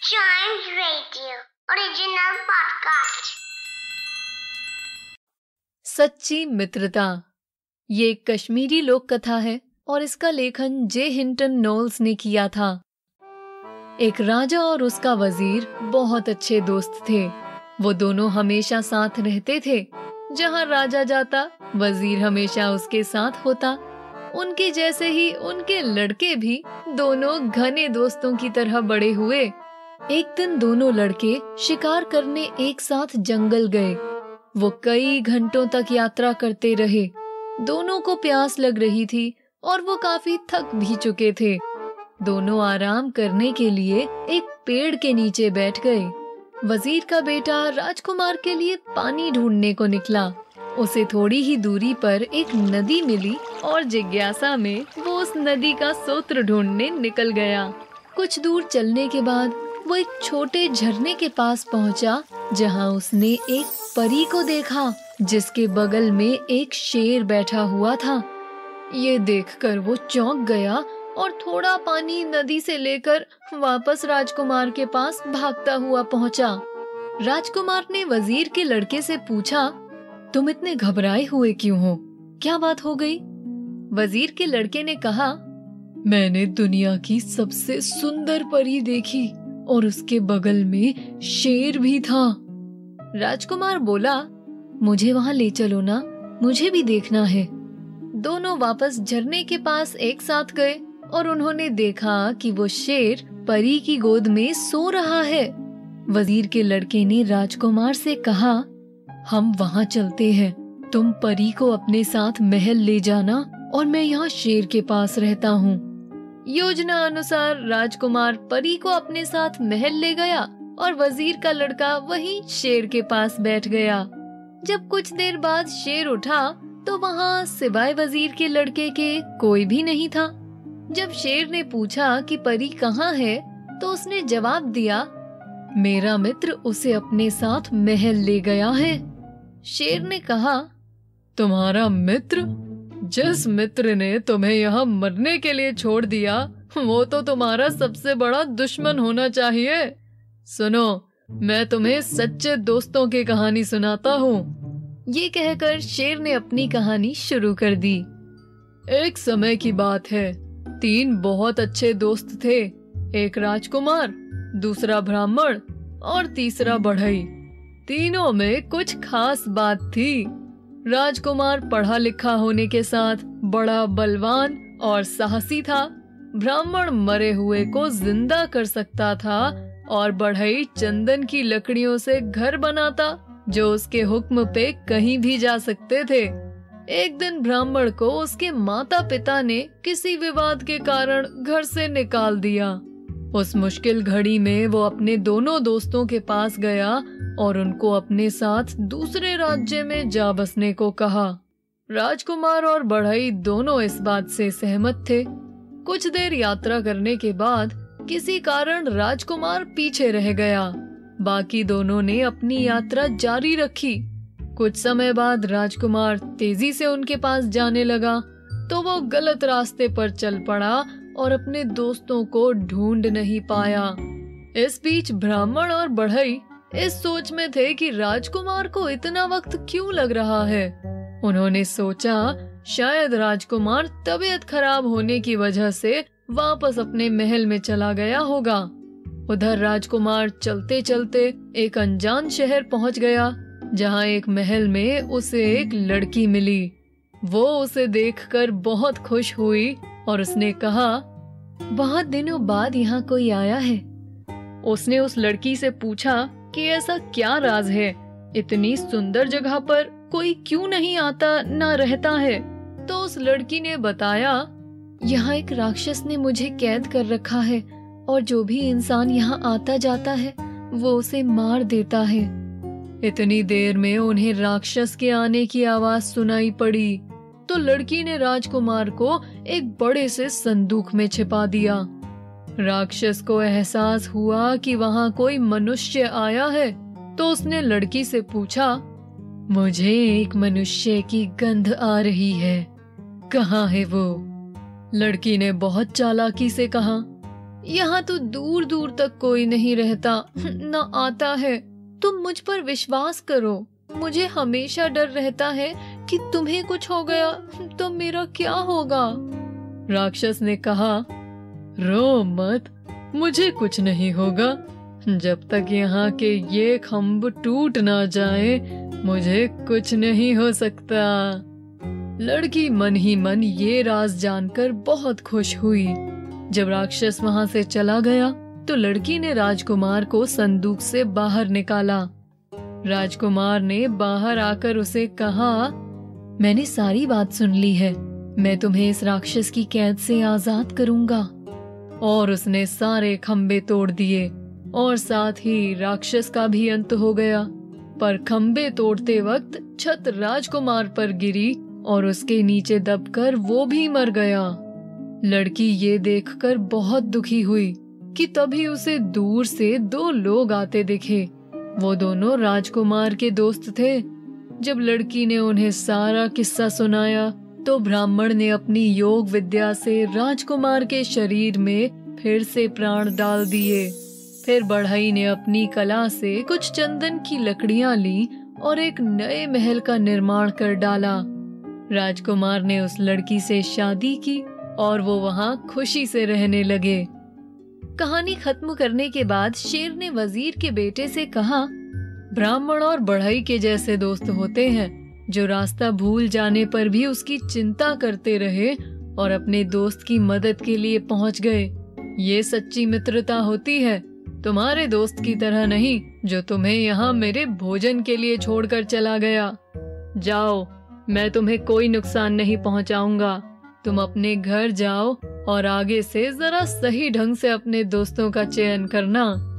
Chimes Radio original podcast. सच्ची मित्रता ये एक कश्मीरी लोक कथा है और इसका लेखन जे हिंटन नोल्स ने किया था। एक राजा और उसका वजीर बहुत अच्छे दोस्त थे। वो दोनों हमेशा साथ रहते थे। जहाँ राजा जाता वजीर हमेशा उसके साथ होता। उनके जैसे ही उनके लड़के भी दोनों घने दोस्तों की तरह बड़े हुए। एक दिन दोनों लड़के शिकार करने एक साथ जंगल गए। वो कई घंटों तक यात्रा करते रहे। दोनों को प्यास लग रही थी और वो काफी थक भी चुके थे। दोनों आराम करने के लिए एक पेड़ के नीचे बैठ गए। वजीर का बेटा राजकुमार के लिए पानी ढूंढने को निकला। उसे थोड़ी ही दूरी पर एक नदी मिली और जिज्ञासा में वो उस नदी का स्रोत ढूंढने निकल गया। कुछ दूर चलने के बाद वो एक छोटे झरने के पास पहुंचा, जहां उसने एक परी को देखा जिसके बगल में एक शेर बैठा हुआ था। ये देखकर वो चौंक गया और थोड़ा पानी नदी से लेकर वापस राजकुमार के पास भागता हुआ पहुंचा। राजकुमार ने वजीर के लड़के से पूछा, तुम इतने घबराए हुए क्यों हो? क्या बात हो गई? वजीर के लड़के ने कहा, मैंने दुनिया की सबसे सुंदर परी देखी और उसके बगल में शेर भी था। राजकुमार बोला, मुझे वहां ले चलो ना, मुझे भी देखना है। दोनों वापस झरने के पास एक साथ गए और उन्होंने देखा कि वो शेर परी की गोद में सो रहा है। वजीर के लड़के ने राजकुमार से कहा, हम वहां चलते हैं, तुम परी को अपने साथ महल ले जाना और मैं यहाँ शेर के पास रहता हूँ। योजना अनुसार राजकुमार परी को अपने साथ महल ले गया और वजीर का लड़का वहीं शेर के पास बैठ गया। जब कुछ देर बाद शेर उठा तो वहाँ सिवाय वजीर के लड़के के कोई भी नहीं था। जब शेर ने पूछा कि परी कहाँ है तो उसने जवाब दिया, मेरा मित्र उसे अपने साथ महल ले गया है। शेर ने कहा, तुम्हारा मित्र? जिस मित्र ने तुम्हें यहाँ मरने के लिए छोड़ दिया वो तो तुम्हारा सबसे बड़ा दुश्मन होना चाहिए। सुनो, मैं तुम्हें सच्चे दोस्तों की कहानी सुनाता हूँ। ये कहकर शेर ने अपनी कहानी शुरू कर दी। एक समय की बात है, 3 बहुत अच्छे दोस्त थे। एक राजकुमार, दूसरा ब्राह्मण और तीसरा बढ़ई। तीनों में कुछ खास बात थी। राजकुमार पढ़ा लिखा होने के साथ बड़ा बलवान और साहसी था। ब्राह्मण मरे हुए को जिंदा कर सकता था और बढ़ई चंदन की लकड़ियों से घर बनाता जो उसके हुक्म पे कहीं भी जा सकते थे। एक दिन ब्राह्मण को उसके माता पिता ने किसी विवाद के कारण घर से निकाल दिया। उस मुश्किल घड़ी में वो अपने दोनों दोस्तों के पास गया और उनको अपने साथ दूसरे राज्य में जा बसने को कहा। राजकुमार और बढ़ई दोनों इस बात से सहमत थे। कुछ देर यात्रा करने के बाद किसी कारण राजकुमार पीछे रह गया। बाकी दोनों ने अपनी यात्रा जारी रखी। कुछ समय बाद राजकुमार तेजी से उनके पास जाने लगा तो वो गलत रास्ते पर चल पड़ा और अपने दोस्तों को ढूंढ नहीं पाया। इस बीच ब्राह्मण और बढ़ई इस सोच में थे कि राजकुमार को इतना वक्त क्यों लग रहा है। उन्होंने सोचा शायद राजकुमार तबीयत खराब होने की वजह से वापस अपने महल में चला गया होगा। उधर राजकुमार चलते चलते एक अनजान शहर पहुंच गया, जहां एक महल में उसे एक लड़की मिली। वो उसे देखकर बहुत खुश हुई और उसने कहा, बहुत दिनों बाद यहाँ कोई आया है। उसने उस लड़की से पूछा कि ऐसा क्या राज है, इतनी सुंदर जगह पर कोई क्यों नहीं आता ना रहता है। तो उस लड़की ने बताया, यहाँ एक राक्षस ने मुझे कैद कर रखा है और जो भी इंसान यहाँ आता जाता है वो उसे मार देता है। इतनी देर में उन्हें राक्षस के आने की आवाज सुनाई पड़ी तो लड़की ने राजकुमार को एक बड़े से संदूक में छिपा दिया। राक्षस को एहसास हुआ कि वहाँ कोई मनुष्य आया है तो उसने लड़की से पूछा, मुझे एक मनुष्य की गंध आ रही है, कहाँ है वो? लड़की ने बहुत चालाकी से कहा, यहाँ तो दूर दूर तक कोई नहीं रहता, न आता है। तुम मुझ पर विश्वास करो। मुझे हमेशा डर रहता है कि तुम्हें कुछ हो गया तो मेरा क्या होगा। राक्षस ने कहा, रो मत, मुझे कुछ नहीं होगा। जब तक यहाँ के ये खम्भ टूट ना जाए, मुझे कुछ नहीं हो सकता। लड़की मन ही मन ये राज जानकर बहुत खुश हुई। जब राक्षस वहाँ से चला गया तो लड़की ने राजकुमार को संदूक से बाहर निकाला। राजकुमार ने बाहर आकर उसे कहा, मैंने सारी बात सुन ली है। मैं तुम्हें इस राक्षस की कैद से आजाद करूंगा। और उसने सारे खंबे तोड़ दिए और साथ ही राक्षस का भी अंत हो गया। पर खंबे तोड़ते वक्त छत राजकुमार पर गिरी और उसके नीचे दबकर वो भी मर गया। लड़की ये देखकर बहुत दुखी हुई कि तभी उसे दूर से 2 लोग आते दिखे। वो दोनों राजकुमार के दोस्त थे। जब लड़की ने उन्हें सारा किस्सा सुनाया तो ब्राह्मण ने अपनी योग विद्या से राजकुमार के शरीर में फिर से प्राण डाल दिए। फिर बढ़ई ने अपनी कला से कुछ चंदन की लकड़ियां ली और एक नए महल का निर्माण कर डाला। राजकुमार ने उस लड़की से शादी की और वो वहाँ खुशी से रहने लगे। कहानी खत्म करने के बाद शेर ने वजीर के बेटे से कहा, ब्राह्मण और बढ़ई के जैसे दोस्त होते हैं जो रास्ता भूल जाने पर भी उसकी चिंता करते रहे और अपने दोस्त की मदद के लिए पहुंच गए। ये सच्ची मित्रता होती है। तुम्हारे दोस्त की तरह नहीं जो तुम्हें यहाँ मेरे भोजन के लिए छोड़कर चला गया। जाओ, मैं तुम्हें कोई नुकसान नहीं पहुंचाऊंगा। तुम अपने घर जाओ और आगे से जरा सही ढंग से अपने दोस्तों का चयन करना।